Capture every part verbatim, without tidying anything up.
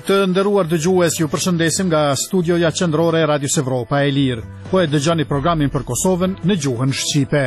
Të nderuar dëgjues, ju përshëndesim nga studioja qendrore e Radios Evropa e Lirë. Po e dëgjoni programin për Kosovën në gjuhën shqipe.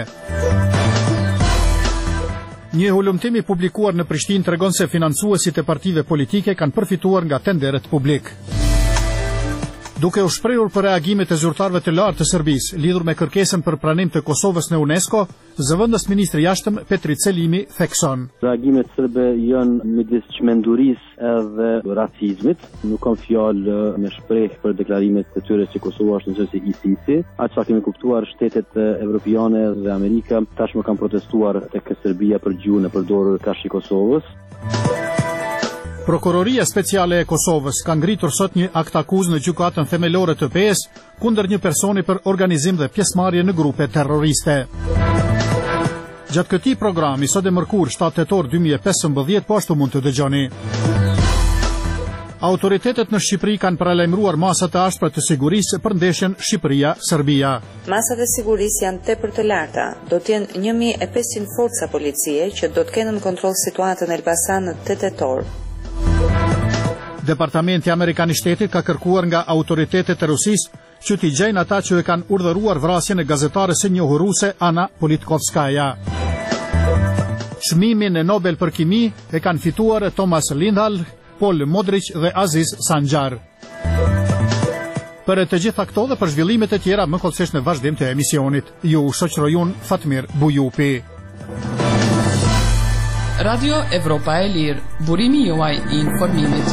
Një hulumtim i publikuar në Prishtinë tregon se financuesit e partive politike kanë përfituar nga tenderet publik. Duke u shprehur për reagimet e zyrtarëve të lartë të Serbisë lidhur me kërkesën për pranim të Kosovës në UNESCO, zëvendës ministri i jashtëm Petri Celimi thekson. Reagimet serbe janë midis çmendurisë edhe racizmit, nuk kanë fjalë me shprehje për deklarimet e tyre se Kosova është nëse I C C. Atë sa kemi kuptuar, shtetet evropiane dhe Amerika tashmë kanë protestuar tek Serbia për gjuhën e përdorur kashë i Kosovës. Prokuroria Speciale e Kosovës ka ngritur sot një akt akuzë në gjykatën themelore të P E S kundër një personi për organizim dhe pjesëmarrje në grupe terroriste. Gjatë këtij programi sot e mërkur shtatë tetor dy mijë e pesëmbëdhjetë po ashtu mund të dëgjoni. Autoritetet në Shqipëri kanë paralajmëruar masa të ashpra të sigurisë për ndeshjen Shqipëria-Serbia. Masat e sigurisë janë tepër të larta. Do të jenë një mijë e pesëqind forca policie që do të kenë në kontroll situatën në Elbasan në tetë tetor. Departamenti Amerikan i Shtetit ka kërkuar nga autoritetet e Rusisë që t'i gjejnë ata që e kanë urdhëruar vrasjen e gazetares së njohur ruse Ana Politkovskaja. Çmimin e Nobel për kimi e kanë fituar Thomas Lindhall, Paul Modric dhe Aziz Sanjar. Për të gjitha këto dhe për zhvillimet e tjera më kollësisht në vazhdim të emisionit. Ju shoqëroj unë Fatmir Bujupi. Radio Evropa e Lirë, burimi juaj I informimit.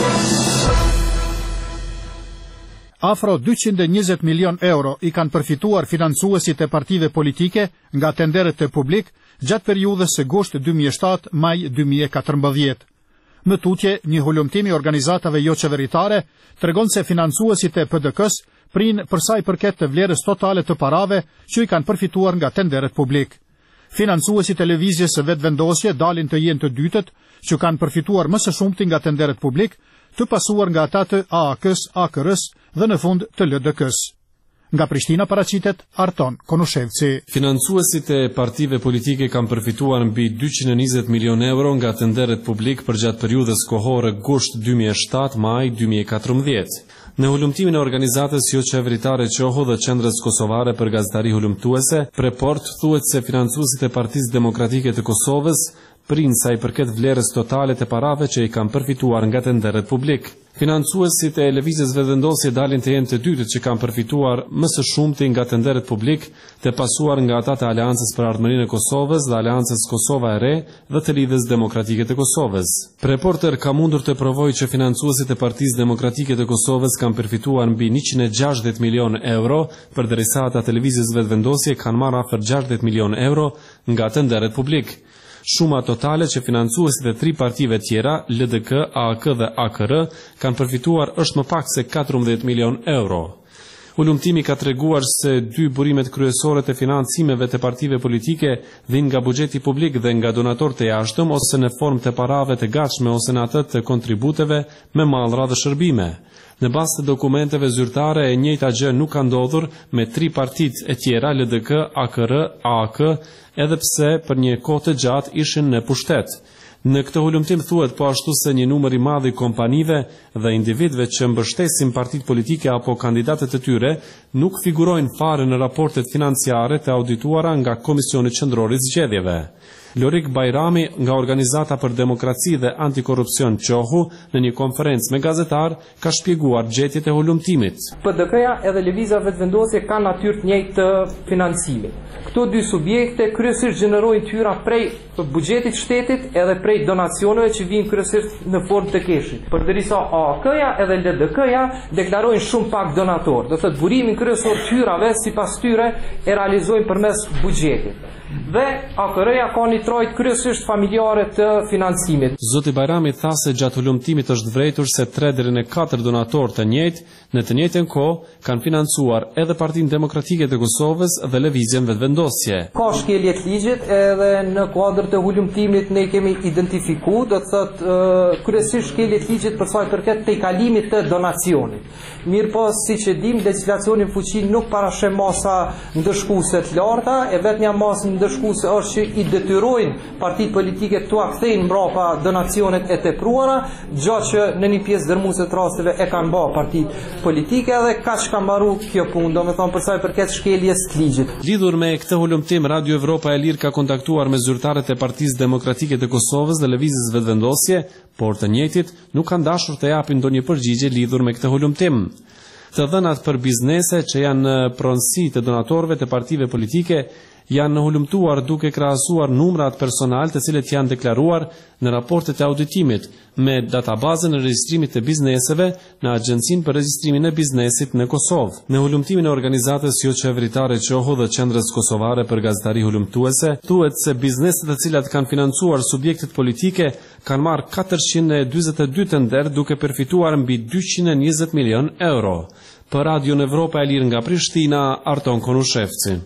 Afro dyqind e njëzet milion euro I kanë përfituar financuesit e partive politike nga tenderet e publik gjatë periudhës së gusht dy mijë e shtatë maj dy mijë e katërmbëdhjetë. Në tutje, një hulumtim I organizatave jo qeveritare tregon se financuesit e P D K-s prinë për sa I përket të vlerës totale të parave që I kanë përfituar nga tenderet publik. Financuesit e lëvizjes së vetëvendosje dalin të jenë të dytët që kanë përfituar më së shumti nga tenderet publik, të pasuar nga ata të A A K-s, A K R-s dhe në fund të L D K-s. Nga Prishtina paraqitet Arton Konushevci. Financuesit e partive politike kanë përfituar mbi dyqind e njëzet milion euro nga tenderet publik për gjatë periudhës kohore gusht dy mijë e shtatë maj dy mijë e katërmbëdhjetë. Në hulumtimin e organizatës jo qeveritare Qoho dhe Qendrës Kosovare për Gazetari Hulumtuese, Preport thuhet se financuesit e Partisë Demokratike të Kosovës prinë sa I përket vlerës totale të parave që I kanë përfituar nga tenderet publik. Financuesit e lëvizjes vetëvendosje dalin të jenë të dytët që kanë përfituar më së shumti nga tenderet publik, të pasuar nga ata të Aleancës për Ardhmërinë e Kosovës dhe Aleancës Kosova e Re dhe të Lidhjes Demokratike të Kosovës. Reporter ka mundur të provojë që financuesit e Partisë Demokratike të Kosovës kanë përfituar mbi njëqind e gjashtëdhjetë milion euro, përderisa ata të lëvizjes vetëvendosje kanë marrë afër gjashtëdhjetë milion euro nga tenderet publik. Shuma totale që financuesit e tri partive tjera, L D K, A A K dhe A K R, kanë përfituar është më pak se katërmbëdhjetë milion euro. Hulumtimi ka treguar se dy burimet kryesore të financimeve të partive politike vijnë nga buxheti publik dhe nga donatorët e jashtëm ose në formë të parave të gatshme ose në atë të kontributeve me mallra dhe shërbime. Në bazë të dokumenteve zyrtare e njëjta gjë nuk ka ndodhur me tri partitë e tjera L D K, A K R, A A K, edhe pse për një kohë të gjatë ishin në pushtet. Në këtë hulumtim thuhet po ashtu se një numër I madh I kompanive dhe individëve që mbështesin partitë politike apo kandidatët e tyre nuk figurojnë fare në raportet financiare të audituara nga Komisioni Qendror I Zgjedhjeve. Lorik Bajrami nga Organizata për Demokraci dhe Antikorrupsion Qohu në një konferencë me gazetar ka shpjeguar gjetjet e hulumtimit. P D K-ja edhe lëvizja vetëvendosje kanë natyrë të njëjtë të financimit. Këto dy subjekte kryesisht gjenerojnë tyra prej buxhetit shtetit edhe prej donacioneve që vijnë kryesisht në formë të keshit. Përderisa A A K-ja edhe L D K-ja deklarojnë shumë pak donator. Do thotë burimin kryesor tyrave sipas tyre e realizojnë përmes buxhetit. Dhe A K R-ja ka një trojt kryesisht familjare të financimit. Zoti Bajrami tha se gjatë hulumtimit është vërejtur se tre deri në katër donatorë të njëjtë në të njëjtën kohë kanë financuar edhe Partinë Demokratike të Kosovës dhe lëvizjen vetëvendosje. Ka shkelje të ligjit edhe në kuadër të hulumtimit ne kemi identifikuar, do të thotë kryesisht shkelje të ligjit për sa I përket tejkalimit të donacionit. Mirë po, siç e dim, legjislacioni në fuqi nuk parasheh masa ndëshkuese të larta, e vetmja masë ndëshkuese është që i detyrojnë partitë politike të ua kthejnë mbrapa donacionet e tepruara, gjatë që në një pjesë dërmuese të rasteve e kanë bërë partitë politike dhe kaq ka mbaruar kjo punë, domethënë për sa i përket shkeljes të ligjit. Lidhur me këtë hulumtim, Radio Evropa e Lirë ka kontaktuar me zyrtarët e Partisë Demokratike të Kosovës dhe Lëvizjes Vetëvendosje, por të njëjtit nuk kanë dashur të japin ndonjë përgjigje lidhur me këtë hulumtim. Të dhënat për biznese që janë në pronësi të donatorëve të partive politike janë hulumtuar duke krahasuar numrat personal të cilët janë deklaruar në raportet e auditimit me databazën e regjistrimit të bizneseve në Agjencinë për Regjistrimin e Biznesit në Kosovë. Në hulumtimin e organizatës jo qeveritare Q O H O dhe Qendrës Kosovare për Gazetari Hulumtuese, thuhet se bizneset të cilat kanë financuar subjektet politike kanë marrë katërqind e dyzet e dy tender duke përfituar mbi dyqind e njëzet milion euro. Për Radio Evropa e Lirë nga Prishtina, Arton Konushevci.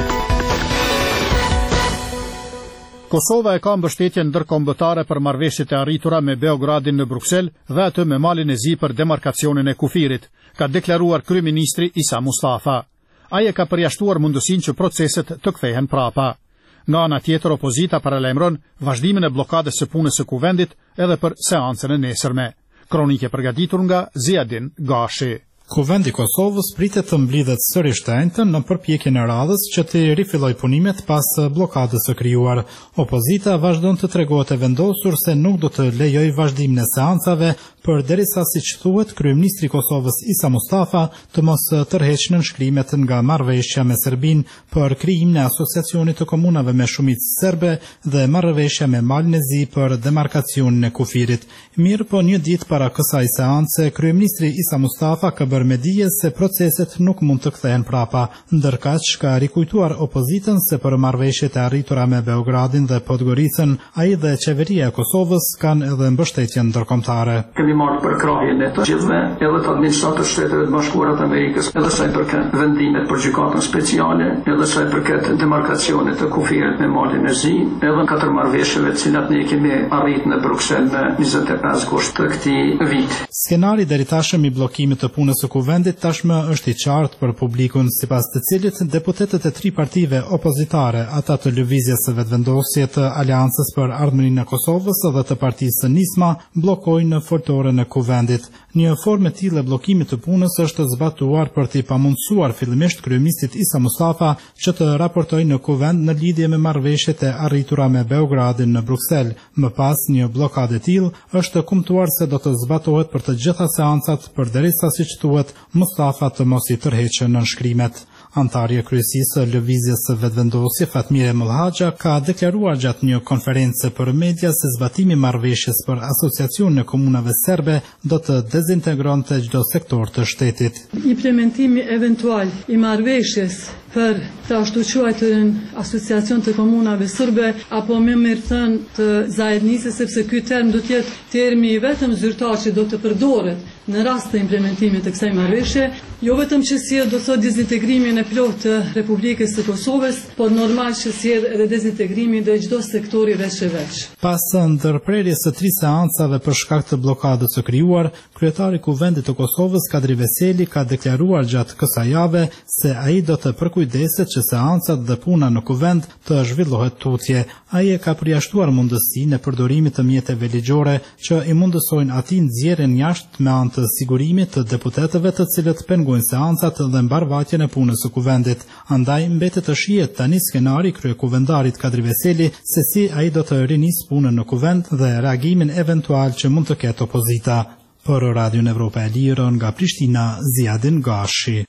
Kosova e ka mbështetjen ndërkombëtare për marrëveshjet e arritura me Beogradin në Bruksel dhe atë me Malin e Zi për demarkacionin e kufirit, ka deklaruar kryeministri Isa Mustafa. Ai e ka përjashtuar mundësinë që proceset të kthehen prapa. Nga ana tjetër, opozita paralajmëron vazhdimin e bllokadës së punës së kuvendit edhe për seancën e nesërme. Kronike përgatitur nga Ziadin Gashi. Kuvendi i Kosovës pritet të mblidhet sërish të enjtën në përpjekjen e radhës që të rifillojë punimet pas bllokadës së krijuar. Opozita vazhdon të tregohet e vendosur se nuk do të lejojë vazhdimin e seancave, përderisa, siç thuhet, kryeministri i Kosovës Isa Mustafa të mos tërheqë nënshkrimet nga marrëveshja me Serbinë për krijimin e asociacionit të komunave me shumicë serbe dhe marrëveshja me Malin e Zi për demarkacionin e kufirit. Mirë po, një ditë para kësaj seance, kryeministri Isa Mustafa ka bërë me dije se proceset nuk mund të kthehen prapa, ndërkaq ka rikujtuar opozitën se për marrëveshjet e arritura me Beogradin dhe Podgoricën, ai dhe qeveria e Kosovës kanë edhe mbështetje ndërkombëtare. Kemi marrë për krahjen e të gjithëve, edhe të administratës Shteteve të Bashkuara të Amerikës, edhe sa i përket vendimet për gjykatën speciale, edhe sa i përket demarkacionit të kufirit me Malin e Zi, edhe katër marrëveshjeve të cilat ne kemi arritur në Bruksel në njëzet e pesë gusht të këtij viti. Skenari deri tashmë i bllokimit të punës së kuvendit tashmë është i qartë për publikun, sipas të cilit deputetët e tri partive opozitare, ata të Lëvizjes së Vetëvendosje, të Aleancës për Ardhmërinë e Kosovës dhe të Partisë së Nisma, bllokojnë në fortoren e kuvendit. Një formë e tillë e bllokimit të punës është zbatuar për t'i pamundsuar fillimisht kryeministit Isa Mustafa që të raportojë në kuvend në lidhje me marrëveshjet e arritura me Beogradin në Bruksel. Më pas, një bllokadë e tillë është kumtuar se do të zbatohet për të gjitha seancat, përderisa, siç thuhet, Mustafa të mos i tërheqë nënshkrimet. Antarja kryesisë së Lëvizjes së Vetëvendosje, Fatmire Mullhaxha, ka deklaruar gjatë një konferencë për media se zbatimi i marrëveshjes për asociacionin e komunave serbe do të dezintegronte çdo sektor të shtetit. Implementimi eventual i marrëveshjes për të ashtu quajturën asociacion të komunave sërbe, apo me mirë thënë të zajednisë, sepse ky term do të jetë termi i vetëm zyrtar që do të përdoret në rast të implementimit të kësaj marrëveshje, jo vetëm që sjell do thotë dezintegrimin e plotë të Republikës së Kosovës, por normal që sjell edhe dezintegrimin ndaj çdo sektori veç e veç. Pas ndërprerjes së tri seancave për shkak të bllokadës së krijuar, kryetari i Kuvendit të Kosovës Kadri Veseli ka deklaruar gjatë kësaj jave se ai do të përkujdeset që seancat dhe puna në kuvend të zhvillohet tutje. Ai e ka përjashtuar mundësinë e përdorimit të mjeteve ligjore që i mundësojnë atij nxjerrjen jashtë me anë të sigurimit të deputetëve të cilët pengojnë seancat dhe mbarvajtjen e punës së kuvendit. Andaj mbetet të shihet tani skenari kryekuvendarit Kadri Veseli se si ai do të rinisë punën në kuvend dhe reagimin eventual që mund të ketë opozita. Për Radio Evropa e Lirë nga Prishtina, Ziadin Gashi.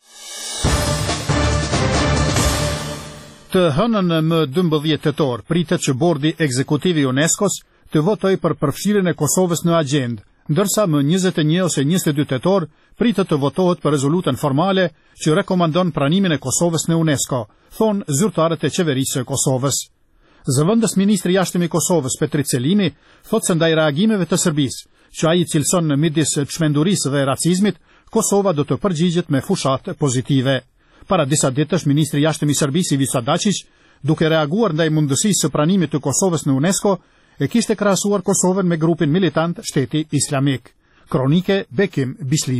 Të hënën më dymbëdhjetë tetor pritet që bordi ekzekutiv i UNESCO-s të votojë për përfshirjen e Kosovës në agjendë, ndërsa më njëzet e një ose njëzet e dy tetor pritet të votohet për rezolutën formale që rekomandon pranimin e Kosovës në UNESCO, thon zyrtarët e qeverisë së Kosovës. Zëvendës ministri i jashtëm i Kosovës Petri Celimi thotë se ndaj reagimeve të Serbisë, që ai cilson në midis çmendurisë dhe racizmit, Kosova do të përgjigjet me fushat pozitive. Para disa ditësh, ministri i jashtëm i Serbisë Ivica Dačić, duke reaguar ndaj mundësisë së pranimit të Kosovës në UNESCO, e kishte krahasuar Kosovën me grupin militant Shteti Islamik. Kronike Bekim Bislimit.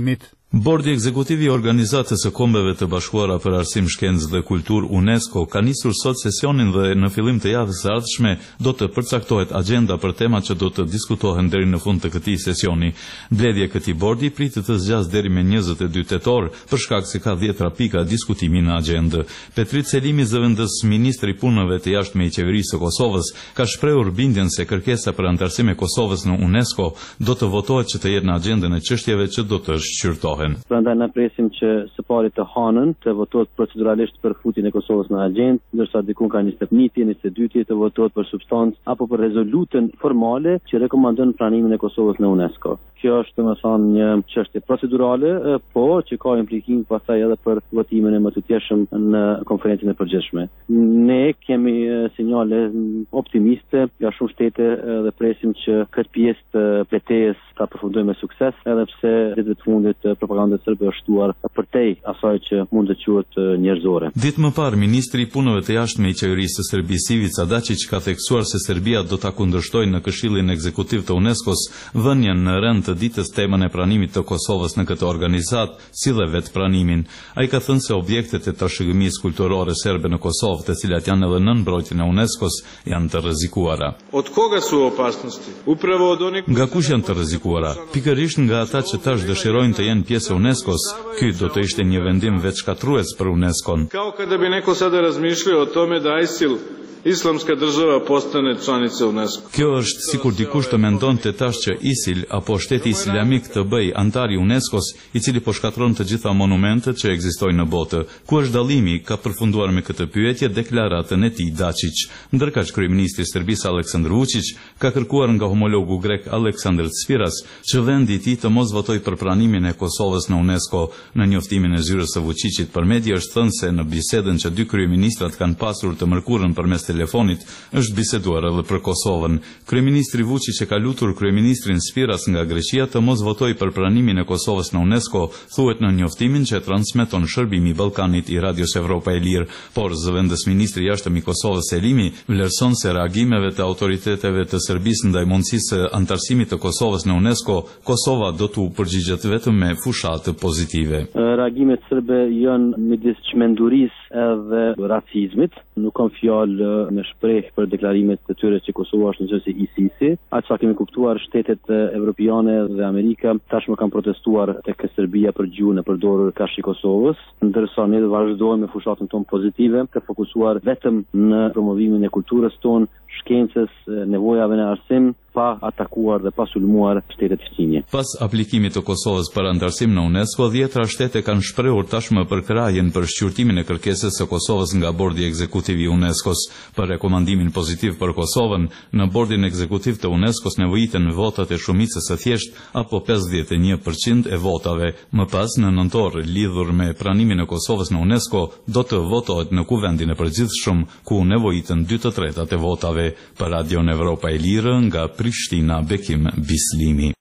Bordi ekzekutiv i Organizatës së Kombeve të Bashkuara për Arsim, Shkencë dhe Kulturë UNESCO ka nisur sot sesionin dhe në fillim të javës së ardhshme do të përcaktohet agenda për temat që do të diskutohen deri në fund të këtij sesioni. Mbledhja e këtij bordi pritet të zgjasë deri me njëzet e dy tetor për shkak se ka dhjetra pika diskutimi në agjendë. Petrit Selimi, zëvendës ministri i punëve të jashtme i qeverisë së Kosovës, ka shprehur bindjen se kërkesa për antarësim e Kosovës në UNESCO do të votohet që të jetë në agjendën e çështjeve që do të shqyrtohen. Prandaj na presim që së pari të hanën të votohet proceduralisht për futjen e Kosovës në agjendë, ndërsa diku ka njëzet e njëti, njëzet e dyti të votohet për substancë apo për rezolutën formale që rekomandon pranimin e Kosovës në UNESCO. Kjo është më thënë një çështje procedurale, po që ka implikim pastaj edhe për votimin e mëtutjeshëm në konferencën e përgjithshme. Ne kemi sinjale optimiste nga shumë shtete dhe presim që këtë pjesë të betejës ta përfundojmë me sukses, edhe pse ditëve të fundit propaganda serbe është shtuar përtej asaj që mund të quhet njerëzore. Ditë më parë, ministri i punëve të jashtme i qeverisë së Serbisë Ivica Dačić ka theksuar se Serbia do ta kundërshtojë në Këshillin Ekzekutiv të UNESCO-s vënien në rend të ditës temën e pranimit të Kosovës në këtë organizat, si dhe vetë pranimin. Ai ka thënë se objektet e trashëgimisë kulturore serbe në Kosovë, të cilat janë edhe nën mbrojtjen e UNESCO-s, janë të rrezikuara. Od koga su opasnosti? Upravo od onih. Nga kush janë të rrezikuara? Pikërisht nga ata që tash dëshirojnë të jenë pjesë e UNESCO-s. Ky do të ishte një vendim veçkatrues për UNESCO-n. Kao kada bi neko sada razmišljao o tome da ISIL Islamska država postane članica UNESCO. Kjo është sikur dikush të mendonte tash që ISIL apo shteti islamik të bëj antar i UNESCO-s, i cili po shkatron të gjitha monumentet që ekzistojnë në botë. Ku është dallimi? Ka përfunduar me këtë pyetje deklaratën e tij Dačić. Ndërkaq kryeministri i Serbisë Aleksandar Vučić ka kërkuar nga homologu grek Aleksandar Tsviras që vendi i tij të mos votojë për pranimin e Kosovës në UNESCO. Në njoftimin e zyrës së Vučićit për media është thënë se në bisedën që dy kryeministrat kanë pasur të mërkurën përmes telefonit është biseduar edhe për Kosovën. Kryeministri Vučić e ka lutur kryeministrin Spiras nga Greqia të mos votojë për pranimin e Kosovës në UNESCO, thuhet në njoftimin që transmeton Shërbimi i Ballkanit i Radios Evropa e Lirë, por zëvendës ministri i jashtëm i Kosovës Selimi vlerëson se reagimeve të autoriteteve të Serbisë ndaj mundësisë së antarësimit të Kosovës në UNESCO, Kosova do t'u përgjigjet vetëm me fushatë pozitive. Reagimet serbe janë midis çmendurisë edhe racizmit, nuk kam fjalë me shpreh për deklarimet të tyre që Kosova është nëse I S I S-i. Atë sa kemi kuptuar, shtetet evropiane dhe Amerika tashmë kanë protestuar tek Serbia për gjuhën e përdorur kaq i Kosovës, ndërsa ne vazhdojmë me fushatën tonë pozitive, të fokusuar vetëm në promovimin e kulturës tonë, shkencës, nevojave në arsim, pa atakuar dhe pa sulmuar shtetet fqinje. Pas aplikimit të Kosovës për antarësim në UNESCO, dhjetra shtete kanë shprehur tashmë përkrajen për shqyrtimin e kërkesës së Kosovës nga Bordi Ekzekutiv i UNESCO-s. Për rekomandimin pozitiv për Kosovën, në Bordin Ekzekutiv të UNESCO-s nevojiten votat e shumicës së thjesht apo pesëdhjetë e një përqind e votave. Më pas, në nëntor, lidhur me pranimin e Kosovës në UNESCO, do të votohet në Kuvendin e Përgjithshëm, ku nevojiten dy të tretat e votave. Për Radion Evropa e Lirë, nga Prishtina, Bekim Bislimi.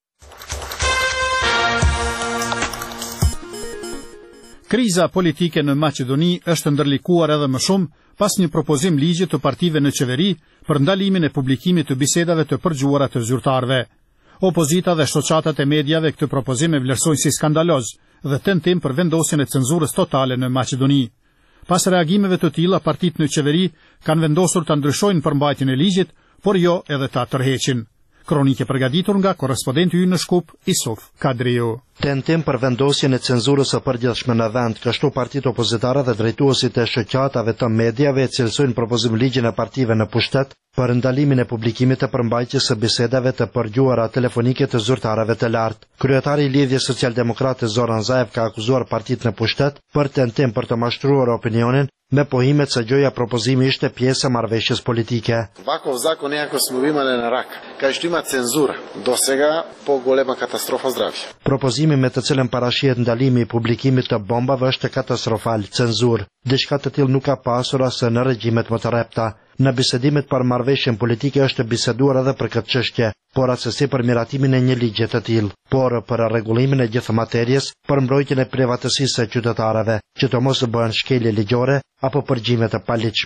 Kriza politike në Maqedoni është ndërlikuar edhe më shumë pas një propozim ligji të partive në qeveri për ndalimin e publikimit të bisedave të përgjuara të zyrtarëve. Opozita dhe shoqatat e medjave këtë propozim e vlerësojnë si skandaloz dhe tentim për vendosjen e cenzurës totale në Maqedoni. Pas reagimeve të tilla, partitë në qeveri kanë vendosur të ndryshojnë përmbajtjen e ligjit, por jo edhe ta tërheqin. Kronike përgatitur nga korrespondenti ynë në Shkup, Isuf Kadriu. Tentim për vendosjen e cenzurës së përgjithshme në vend, kështu partitë opozitare dhe drejtuesit e shoqatave të medjave e cilësojnë propozim ligjin e partive në pushtet për ndalimin e publikimit të përmbajtjes së bisedave të përgjuara telefonike të zyrtarëve të lartë. Kryetari i Lidhjes Socialdemokrate Zoran Zaev ka akuzuar partitë në pushtet për tentim për të mashtruar opinionin me pohimet se gjoja propozimi ishte pjesë e marrëveshjes politike. Vakov zakon je ako smo imali na rak. Ka što ima cenzura. Do sega po golema katastrofa zdravja. Propozimi me të cilën parashihet ndalimi i publikimit të bombave është katastrofal, cenzur. Diçka të tillë nuk ka pasur as në regjimet më të repta. Në bisedimet për marrëveshjen politike është biseduar edhe për këtë çështje, por asesi për miratimin e një ligji të tillë, por për rregullimin e gjithë materjes, për mbrojtjen e privatësisë së qytetarëve, që të mos bëhen shkelje ligjore apo përgjime të paligjshme.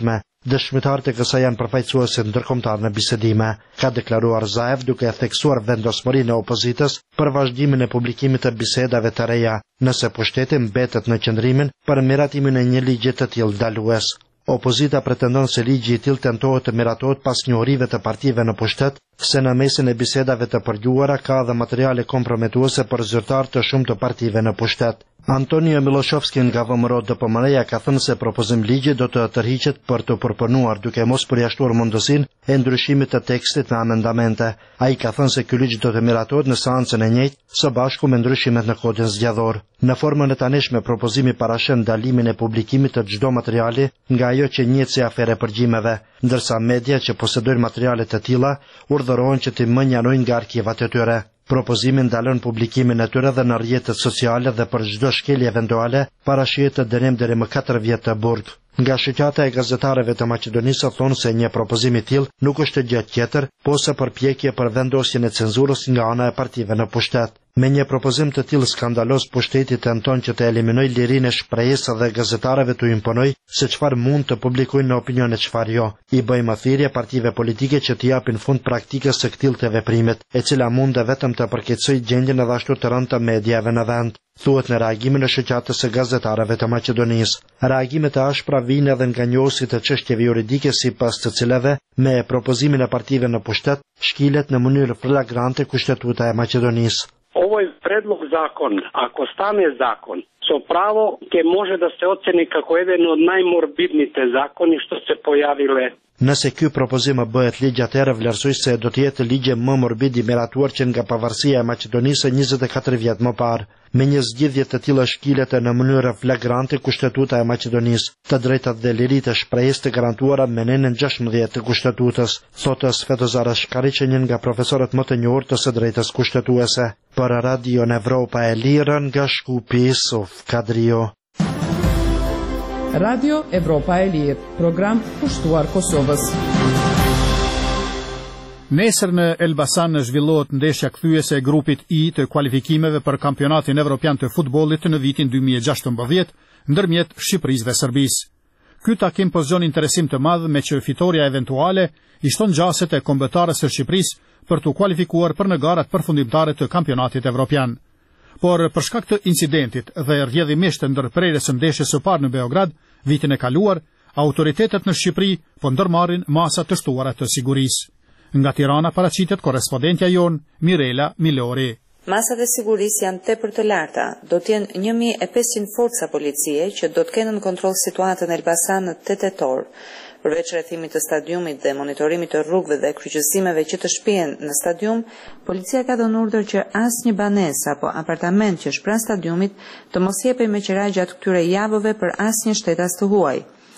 Dëshmitarët e kësaj janë përfaqësuesit ndërkombëtar në bisedime, ka deklaruar Zaev duke theksuar vendosmërinë e opozitës për vazhdimin e publikimit të bisedave të reja, nëse pushteti mbetet në qëndrimin për miratimin e një ligji të tillë ndalues. Opozita pretendon se ligji i tillë tentohet të miratohet pas njohurive të partive në pushtet, se në mesin e bisedave të përgjuara ka dhe materiale komprometuese për zyrtar të shumë të partive në pushtet. Antonio Miloshovski nga V M R O D P M R-ja ka thënë se propozim ligji do të tërhiqet për të përpunuar duke mos përjashtuar mundësinë e ndryshimit të tekstit me amendamente. Ai ka thënë se ky ligj do të miratohet në seancën e njëjtë së bashku me ndryshimet në kodin zgjedhor. Në formën e tanishme propozimi parashën ndalimin e publikimit të çdo materiali nga ajo që njihet si afere përgjimeve, ndërsa media që posedojnë materiale të tilla urdhërohen që të më njanojnë nga arkivat e tyre. Propozimi ndalon publikimin e tyre dhe në rrjetet sociale dhe për çdo shkelje eventuale parashihet të dënim deri më katër vjet të burg. Nga shoqata e gazetarëve të Maqedonisë thonë se një propozim i tillë nuk është gjë tjetër, po se përpjekje për vendosjen e cenzurës nga ana e partive në pushtet. Me një propozim të tillë skandalos, pushteti tenton që të eliminojë lirinë e shprehjes dhe gazetarëve të imponojë se çfarë mund të publikojnë në opinion e çfarë jo. I bëjmë thirrje partive politike që të japin fund praktikës së këtij të veprimit, e cila mund vetëm të përkeqësojë gjendjen edhe ashtu të rëndë të mediave në vend, thuhet në reagimin e shoqatës së gazetarëve të Maqedonisë. Reagimet e ashpra vijnë edhe nga njohësit të çështjeve juridike sipas të cilave me propozimin e partive në pushtet shkilet në mënyrë flagrante Kushtetuta e Maqedonisë. Ovoj predlog zakon, ako stane zakon, со право ќе може да се оцени како еден од најморбидните закони што се појавиле. Nëse ky propozim bëhet ligj, atëherë vlerësoj se do të jetë ligje më morbid i miratuar që nga pavarësia e Maqedonisë njëzet e katër vjet më parë. Me një zgjidhje të tillë shkilet në mënyrë flagrante Kushtetuta e Maqedonisë, të drejtat dhe liritë e shprehjes të garantuara me nenën gjashtëmbëdhjetë të Kushtetutës, thotë Svetozara Shkariqe, një nga profesorët më të njohur të së drejtës kushtetuese. Për Radio Evropa e Lirë nga Shkupi, Sof Kadrio. Radio Evropa e Lirë, program pushtuar Kosovës. Nesër në Elbasan zhvillohet ndeshja kthyese e grupit I të kualifikimeve për kampionatin evropian të futbollit në vitin dy mijë e gjashtëmbëdhjetë ndërmjet Shqipërisë dhe Serbisë. Ky takim po zgjon interesim të madh me që fitoria eventuale i shton gjaset e kombëtarës së Shqipërisë për të kualifikuar për në garat përfundimtare të kampionatit evropian. Por për shkak të incidentit dhe rrjedhimisht të ndërprerjes së ndeshjes së parë në Beograd vitin e kaluar, autoritetet në Shqipëri po ndërmarrin masa të shtuara të sigurisë. Nga Tirana paraqitet korrespondentja jon Mirela Milori. Masat e sigurisë janë tepër të larta. Do të jenë një mijë e pesëqind forca policie që do të kenë në kontroll situatën në Elbasan në tetë tetor. Përveç rrethimit të stadiumit dhe monitorimit të rrugëve dhe kryqëzimeve që të shpihen në stadium, policia ka dhënë urdhër që asnjë banesë apo apartament që është pranë stadiumit të mos jepej me qira gjatë këtyre javëve për asnjë shtetas të huaj.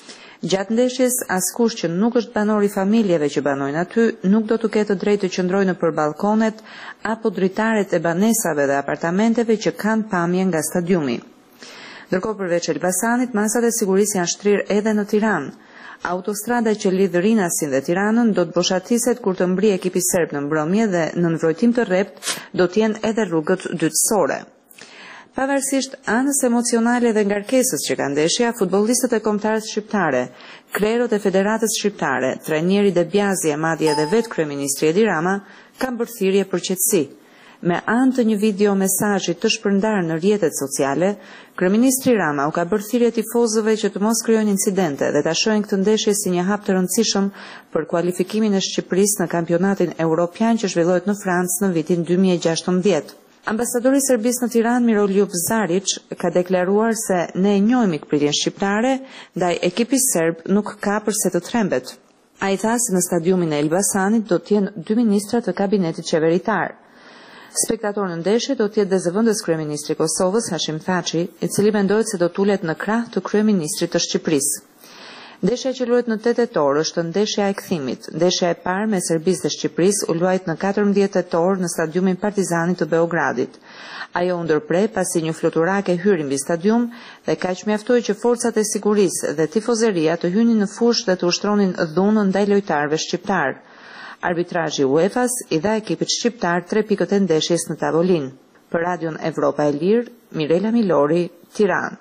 Gjatë ndeshjes, askush që nuk është banor i familjeve që banojnë aty nuk do të ketë drejtë të qëndrojë nëpër balkonet apo dritaret e banesave dhe apartamenteve që kanë pamje nga stadiumi. Ndërkohë, përveç Elbasanit, masat e sigurisë janë shtrirë edhe në Tiranë. Autostrada që lidh Rinasin dhe Tiranën do të boshatiset kur të mbri ekipi serb në mbrëmje dhe në nënvrojtim të rrept do të jenë edhe rrugët dytësore. Pavarësisht anës emocionale dhe ngarkesës që ka ndeshja, futbollistët e kombëtarës shqiptare, krerët e Federatës Shqiptare, trajneri Debjazi e madje edhe vetë kryeministri Edi Rama kanë bërë thirrje për qetësi. Me anë të një video mesazhi të shpërndarë në rrjetet sociale, kryeministri Rama u ka bërë thirrje tifozëve që të mos krijojnë incidente dhe ta shohin këtë ndeshje si një hap të rëndësishëm për kualifikimin e Shqipërisë në kampionatin evropian që zhvillohet në Francë në vitin dy mijë e gjashtëmbëdhjetë. Ambasadori i Serbisë në Tiranë, Miroljub Zarić, ka deklaruar se ne e njohim ikpritjen shqiptare, ndaj ekipi serb nuk ka përse të trembet. Ai tha se në stadiumin e Elbasanit do të jenë dy ministra të kabinetit qeveritar. Spektator në ndeshje do të jetë dhe zëvendës kryeministri i Kosovës Hashim Thaçi, i cili mendohet se do tulet në krah të kryeministrit të Shqipërisë. Ndeshja që luhet në tetë tetor është ndeshja e kthimit. Ndeshja e parë me Serbisë dhe Shqipërisë u luajt në katërmbëdhjetë tetor në stadiumin Partizani të Beogradit. Ajo u ndërprej pasi një fluturake hyri mbi stadium dhe kaq mjaftoi që forcat e sigurisë dhe tifozeria të hynin në fushë dhe të ushtronin dhunën ndaj lojtarëve shqiptar. Arbitrazhi UEFA-s i dha ekipit shqiptar tre pikët e ndeshjes në tavolinë. Për Radion Evropa e Lirë, Mirela Milori, Tiranë.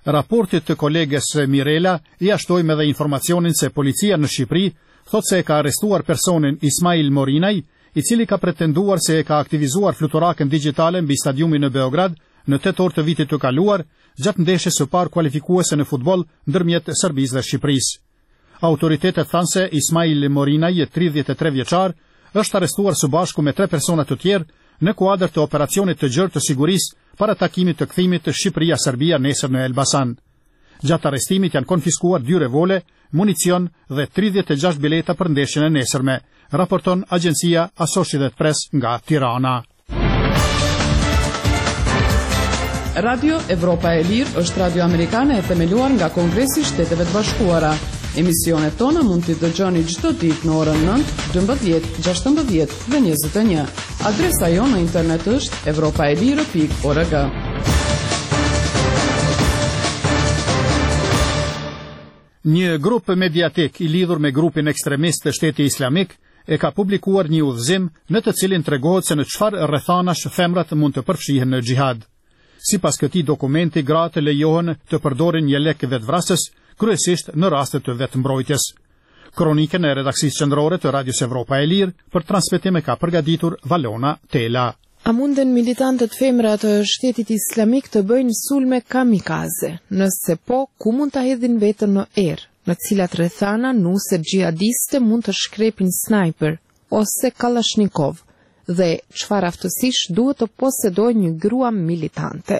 Raportit të koleges Mirela i ashtojmë edhe informacionin se policia në Shqipëri thot se e ka arrestuar personin Ismail Morinaj, i cili ka pretenduar se e ka aktivizuar fluturakën digjitale mbi stadiumin në Beograd në tetor të vitit të kaluar, gjatë ndeshjes së parë kualifikuese në futboll ndërmjet Serbisë dhe Shqipërisë. Autoritetet thanë se Ismail Morinaj, tridhjetë e tre vjeçar, është arrestuar së bashku me tre persona të tjerë në kuadër të operacionit të gjerë të sigurisë para takimit të kthimit të Shqipëria-Serbia nesër në Elbasan. Gjatë arrestimit janë konfiskuar dy revole, municion dhe tridhjetë e gjashtë bileta për ndeshjen e nesërme, raporton agjencia Associated Press nga Tirana. Radio Evropa e Lirë është radio amerikane e themeluar nga Kongresi i Shteteve të Bashkuara. Emisionet tona mund t'i dëgjoni çdo ditë në orën nëntë, dymbëdhjetë, gjashtëmbëdhjetë dhe njëzet e një. Adresa jonë në internet është evropaelire pikë org. Një grup mediatik i lidhur me grupin ekstremist të Shteti Islamik e ka publikuar një udhëzim në të cilin tregohet se në çfarë rrethanash femrat mund të përfshihen në xhihad. Sipas këtij dokumenti, gratë lejohen të përdorin një lek vetvrasës, kryesisht në raste të vetmbrojtjes. Kronikën e redaksisë qendrore të Radios Evropa e Lirë për transmetim e ka përgatitur Valona Tela. A munden militantët femra të Shtetit Islamik të bëjnë sulme kamikaze? Nëse po, ku mund ta hedhin veten në erë? Në cilat rrethana nuse xhihadiste mund të shkrepin sniper ose kalashnikov? Dhe çfarë aftësish duhet të posedojë një grua militante?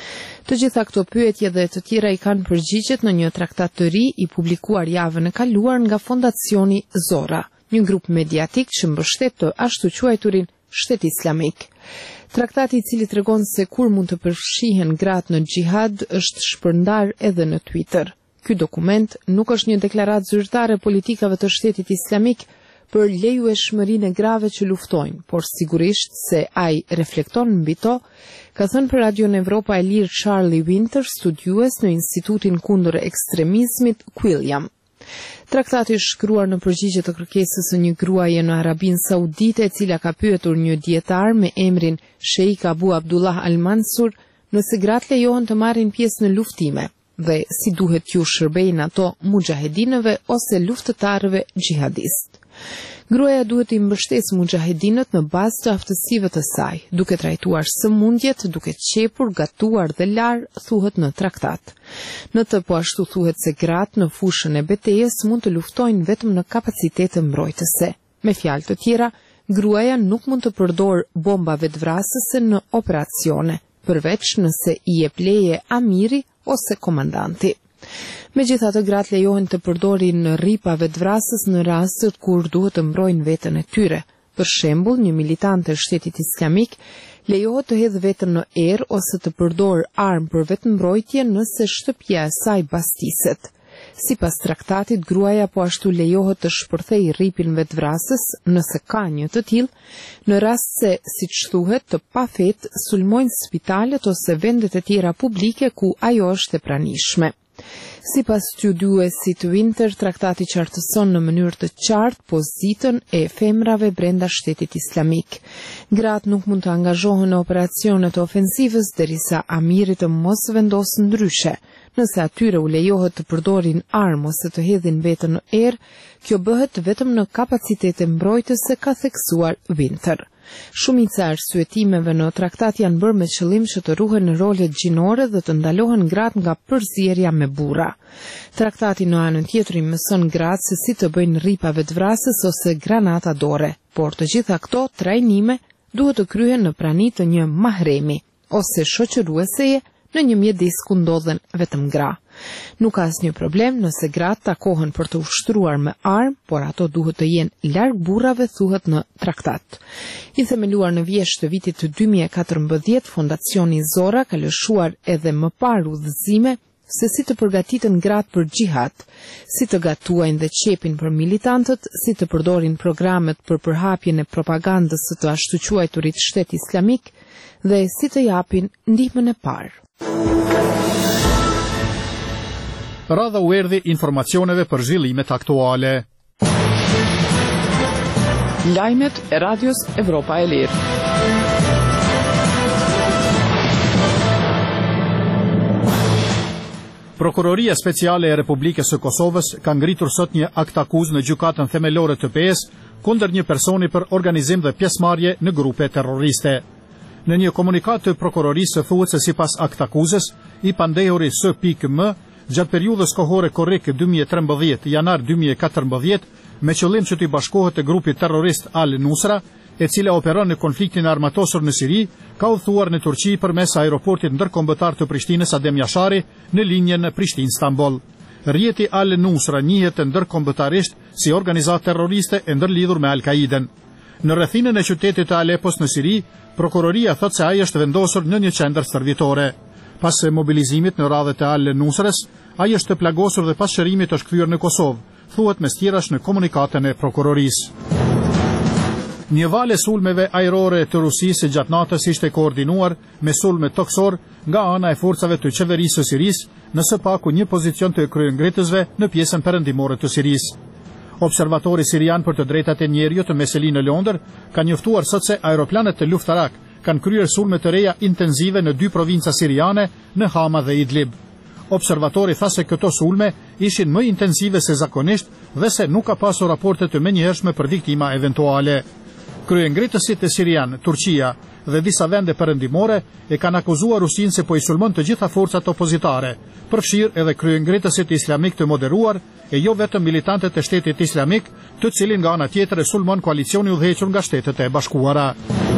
Të gjitha këto pyetje dhe të tjera i kanë përgjigjet në një traktat të ri i publikuar javën e kaluar nga Fondacioni Zora, një grup mediatik që mbështet të ashtu quajturin Shtet Islamik. Traktati i cili tregon se kur mund të përfshihen gratë në xhihad është shpërndar edhe në Twitter. Ky dokument nuk është një deklaratë zyrtare politikave të Shtetit Islamik për lejueshmërinë e grave që luftojnë, por sigurisht se ai reflekton mbi to, ka thënë për Radion Evropa e Lirë Charlie Winter, studiues në Institutin kundër ekstremizmit Quilliam. Traktati është shkruar në përgjigje të kërkesës së një gruaje në Arabinë Saudite, e cila ka pyetur një dietar me emrin Sheikh Abu Abdullah Al-Mansur nëse gratë lejohen të marrin pjesë në luftime dhe si duhet t'ju shërbejnë ato mujahedinëve ose luftëtarëve xhihadist. Gruaja duhet i mbështesë mujahedinët në bazë të aftësive të saj, duke trajtuar sëmundjet, duke qepur, gatuar dhe lar, thuhet në traktat. Në të po ashtu thuhet se gratë në fushën e betejës mund të luftojnë vetëm në kapacitete mbrojtëse. Me fjalë të tjera, gruaja nuk mund të përdor bomba vetvrasëse në operacione, përveç nëse i jep leje amiri ose komandanti. Megjithatë, gratë lejohen të përdorin rripa vetvrasës në rastet kur duhet të mbrojnë veten e tyre. Për shembull, një militante e Shtetit Islamik lejohet të hedhë veten në erë ose të përdor armë për vetmbrojtje nëse shtëpia e saj bastiset. Sipas traktatit, gruaja po ashtu lejohet të shpërthejë rripin vetvrasës nëse ka një të tillë, në rast se, siç thuhet, të pafet sulmojnë spitalet ose vendet e tjera publike ku ajo është e pranishme. Sipas studiuesit Winter, traktati qartëson në mënyrë të qartë pozitën e femrave brenda Shtetit Islamik. Gratë nuk mund të angazhohen në operacione të ofensivës derisa amiri të mos vendosë ndryshe. Nëse atyre u lejohet të përdorin armë ose të hedhin veten në erë, kjo bëhet vetëm në kapacitete mbrojtëse, ka theksuar Winter. Shumica e arsyetimeve në traktat janë bërë me qëllim që të ruhen rolet gjinore dhe të ndalohen gratë nga përzierja me burra. Traktati në anën tjetër i mëson gratë se si të bëjnë rripa vetvrasës ose granata dore, por të gjitha këto trajnime duhet të kryhen në prani të një mahremi ose shoqërueseje në një mjedis ku ndodhen vetëm gra. Nuk ka asnjë problem nëse gratë takohen për të ushtruar me armë, por ato duhet të jenë larg burrave, thuhet në traktat. I themeluar në vjesht të vitit të dy mijë e katërmbëdhjetë, Fondacioni Zora ka lëshuar edhe më parë udhëzime se si të përgatiten gratë për xhihad, si të gatuajnë dhe qepin për militantët, si të përdorin programet për përhapjen e propagandës së të ashtu quajturit Shtet Islamik dhe si të japin ndihmën e parë. Radha u erdhi informacioneve për zhvillimet aktuale. Lajmet e Radios Evropa e Lirë. Prokuroria Speciale e Republikës së Kosovës ka ngritur sot një akt akuzë në gjykatën themelore të P E-s kundër një personi për organizim dhe pjesëmarrje në grupe terroriste. Në një komunikat të prokurorisë thuhet se sipas akt akuzës, i pandehuri S P M gjatë periudhës kohore korrike dy mijë e trembëdhjetë janar dy mijë e katërmbëdhjetë me qëllim që të bashkohet te grupi terrorist Al-Nusra, e cila operon në konfliktin armatosur në Siri, ka udhëtuar në Turqi përmes aeroportit ndërkombëtar të Prishtinës Adem Jashari në linjën Prishtinë-Stamboll. Rjeti Al-Nusra njihet ndërkombëtarisht si organizatë terroriste e ndërlidhur me Al-Qaiden. Në rrethinën e qytetit të Alepos në Siri, prokuroria thot se ai është vendosur në një qendër stërvitore. Pas mobilizimit në radhët e Al-Nusrës, ai është plagosur dhe pas shërimit është kthyer në Kosovë, thuhet mes tjerash në komunikatën e prokurorisë. Një valë sulmeve ajrore të Rusisë gjatë natës ishte koordinuar me sulme toksor nga ana e forcave të qeverisë së Sirisë në së paku një pozicion të kryengritësve në pjesën perëndimore të Sirisë. Observatori sirian për të drejtat e njerëzit të Meseli në Londër ka njoftuar sot se aeroplanet të luftarak kanë kryer sulme të reja intensive në dy provinca siriane, në Hama dhe Idlib. Observatori tha se këto sulme ishin më intensive se zakonisht dhe se nuk ka pasur raporte të menjëhershme për viktima eventuale. Kryengritësit e Sirian, Turqia dhe disa vende perëndimore e kanë akuzuar Rusinë se po i sulmon të gjitha forcat opozitare, përfshirë edhe kryengritësit islamik të moderuar e jo vetëm militantët e Shtetit Islamik, të cilin nga ana tjetër e sulmon koalicioni udhëhequr nga Shtetet e Bashkuara.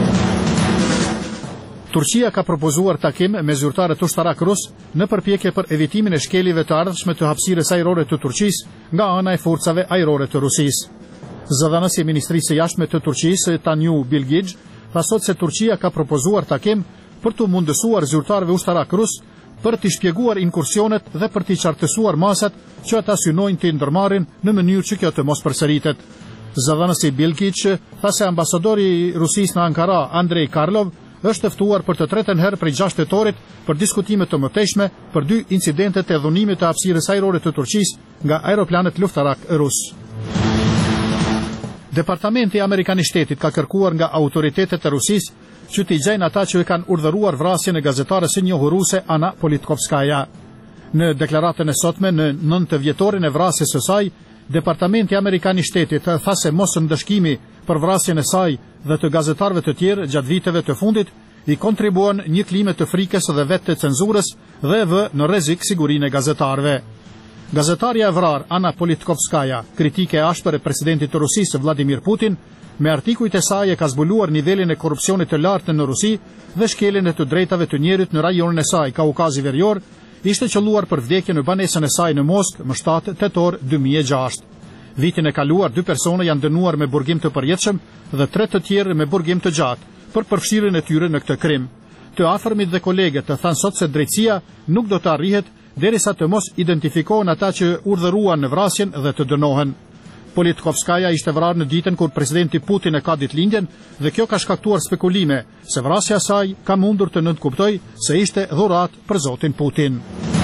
Turqia ka propozuar takim me zyrtarët ushtarak rus në përpjekje për evitimin e shkelive të ardhshme të hapësirës ajrore të Turqisë nga ana e forcave ajrore të Rusisë. Zëdhënësi i Ministrisë së Jashtme të Turqisë, Tanju Bilgij, tha sot se Turqia ka propozuar takim për të mundësuar zyrtarëve ushtarak rus për të shpjeguar inkursionet dhe për të qartësuar masat që ata synojnë të ndërmarrin në mënyrë që kjo të mos përsëritet. Zëdhënësi Bilgij tha se ambasadori i Rusisë në Ankara, Andrei Karlov, është ftuar për të tretën herë prej gjashtë tetorit për diskutime të mëtejshme për dy incidentet e dhunimit të hapësirës ajrore të Turqisë nga aeroplanet luftarak rus. Departamenti Amerikan i Shtetit ka kërkuar nga autoritetet e Rusisë që t'i gjejnë ata që e kanë urdhëruar vrasjen e gazetares së njohuruse Ana Politkovskaja. Në deklaratën e sotme në nëntë vjetorin e vrasjes së saj, Departamenti Amerikan i Shtetit tha se mos ndëshkimi për vrasjen e saj dhe të gazetarëve të tjerë gjatë viteve të fundit i kontribuon një klime të frikës dhe vetë të cenzurës dhe vë në rrezik sigurinë e gazetarëve. Gazetarja e vrar Ana Politkovskaja, kritike e ashpër e presidentit të Rusisë Vladimir Putin, me artikujt e saj e ka zbuluar nivelin e korrupsionit të lartë në Rusi dhe shkeljen e të drejtave të njerit në rajonin e saj Kaukazi Verior, ishte qelluar për vdekje në banesën e saj në Moskë më shtatë tetor dy mijë e gjashtë. Vitin e kaluar dy persona janë dënuar me burgim të përjetshëm dhe tre të tjerë me burgim të gjatë për përfshirjen e tyre në këtë krim. Të afërmit dhe kolegët të thanë sot se drejtësia nuk do të arrihet derisa të mos identifikohen ata që urdhëruan në vrasjen dhe të dënohen. Politkovskaja ishte vrarë në ditën kur presidenti Putin e ka ditëlindjen dhe kjo ka shkaktuar spekulime se vrasja e saj ka mundur të nënkuptoj se ishte dhuratë për zotin Putin.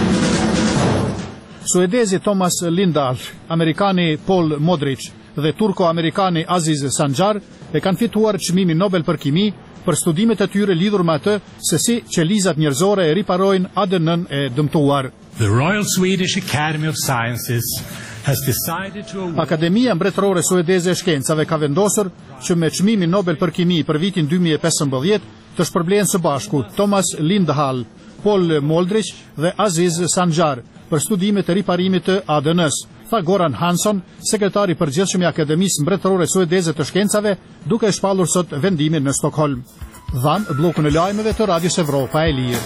Suedezi Thomas Lindahl, amerikani Paul Modric dhe turko-amerikani Aziz Sancar e kanë fituar çmimin Nobel për kimi për studimet e tyre lidhur me atë se si qelizat njerëzore e riparojnë A D N-n e dëmtuar. The Royal Swedish Academy of Sciences has decided to award... Akademia Mbretërore Suedeze e Shkencave ka vendosur që me çmimin Nobel për kimi për vitin dy mijë e pesëmbëdhjetë të shpërblehen së bashku Thomas Lindahl, Paul Modric dhe Aziz Sancar për studimet e riparimit të A D N-s, tha Goran Hansson, sekretari i përgjithshëm i Akademisë Mbretërore Suedeze të Shkencave, duke shpallur sot vendimin në Stockholm. Dhan bllokun e lajmeve të Radios Evropa e Lirë.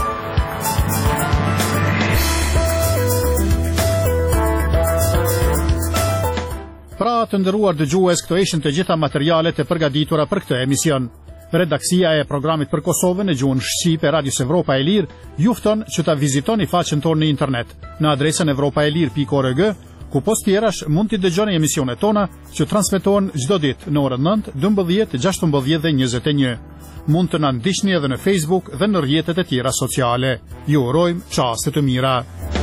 Pra të nderuar dëgjues, këto ishin të gjitha materialet e përgatitura për këtë emision. Redaksia e programit për Kosovën e gjuhën shqipe Radios Evropa e Lirë ju fton që ta vizitoni faqen tonë në internet në adresën evropaelir pikë org, ku post tjerash mund t'i dëgjoni emisionet tona që transmetohen çdo ditë në orën nëntë, dymbëdhjetë, gjashtëmbëdhjetë dhe njëzet e një. Mund të na ndiqni edhe në Facebook dhe në rrjetet e tjera sociale. Ju urojmë çaste të mira.